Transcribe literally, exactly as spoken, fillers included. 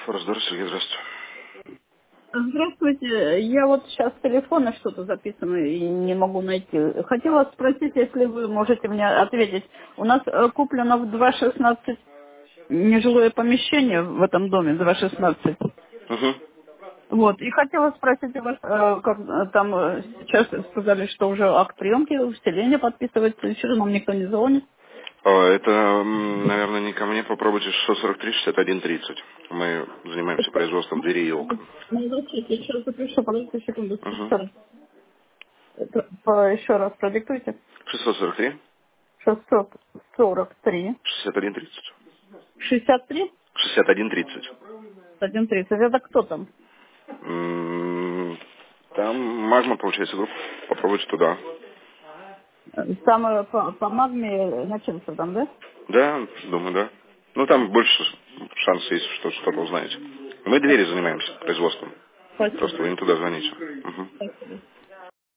Раздор, Сергей, здравствуйте. Здравствуйте. Я вот сейчас с телефона что-то записано и не могу найти. Хотела спросить, если вы можете мне ответить. У нас э, куплено в два шестнадцать нежилое помещение в этом доме, два шестнадцать. Угу. Вот. И хотела спросить у вас, э, как э, там э, сейчас сказали, что уже акт приемки, вселение подписывается, еще нам никто не звонит. Это, м, наверное, не ко мне. Попробуйте шестьсот сорок три шестьдесят один тридцать. Мы занимаемся производством дверей и окон. Ну, зачем? Я сейчас запишу, подождите секунду. Угу. Это, по- Еще раз продиктуйте. шестьсот сорок три шестьсот сорок три шестьдесят один тридцать. шестьдесят три шестьдесят один тридцать. один тридцать. Это кто там? М, Там магма, получается, группа. Попробуйте туда. Там э, по, по магме начальство там, да? Да, думаю, да. Ну, там больше шанс есть, что что-то узнаете. Мы двери занимаемся производством. Спасибо. Просто вы не туда звоните. Угу. Спасибо.